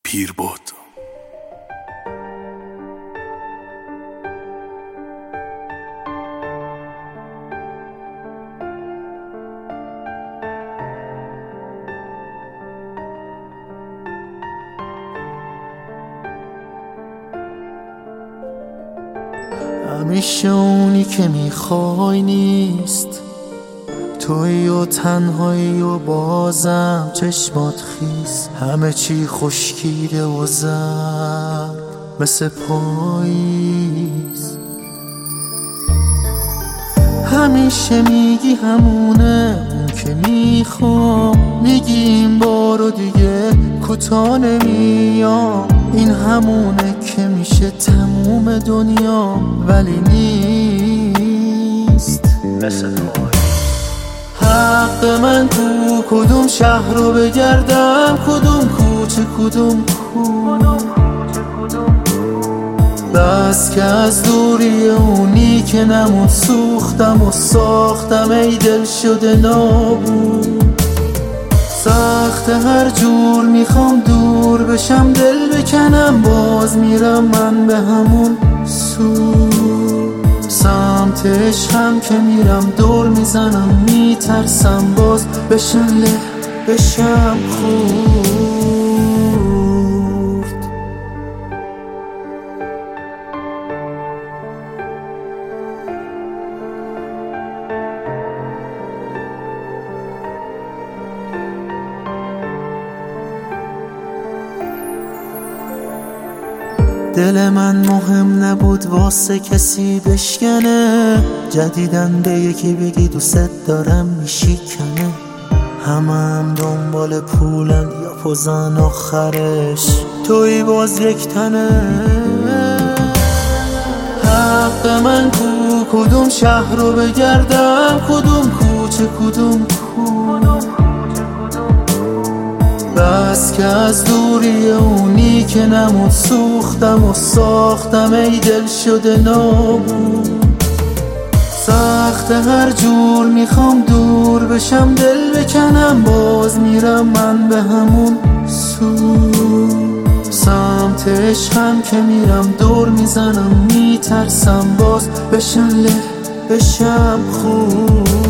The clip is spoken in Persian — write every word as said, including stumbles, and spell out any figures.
پیر بود. همیشه اونی که میخوای نیست، تویی و تنهایی و بازم چشمات خیس، همه چی خشکیده و زرد مثل پاییز. همیشه میگی همونه اون که میخوام، میگی این بارو دیگه کوتاه نمیام، این همونه که میشه تموم دنیا ولی نیست مثل حق من تو کدوم شهر رو بگردم، کدوم کوچه کدوم کوچه، بس که از دوری اونی که نمون سوختم و ساختم ای دل شده نابود. سخت هر جور میخوام دور بشم دل بکنم، باز میرم من به همون سو. سمت عشقم که میرم دور میزنم، میترسم باز بشم له بشم خورد. دل من مهم نبود واسه کسی بشکنه، جدیدن به یکی بگی دوست دارم میشکنه. همه هم دنبال پولن یا پوزن آخرش توی باز یک تنه. حق من کو کدوم شهر رو بگردم، کدوم کوچه کدوم کوچه، بس که از دوری اونی که نمون سوختم و ساختم ای دل شده نابود. سخت هر جور میخوام دور بشم دل بکنم، باز میرم من به همون سو. سمت عشقم که میرم دور میزنم، میترسم باز بشم له بشم خود.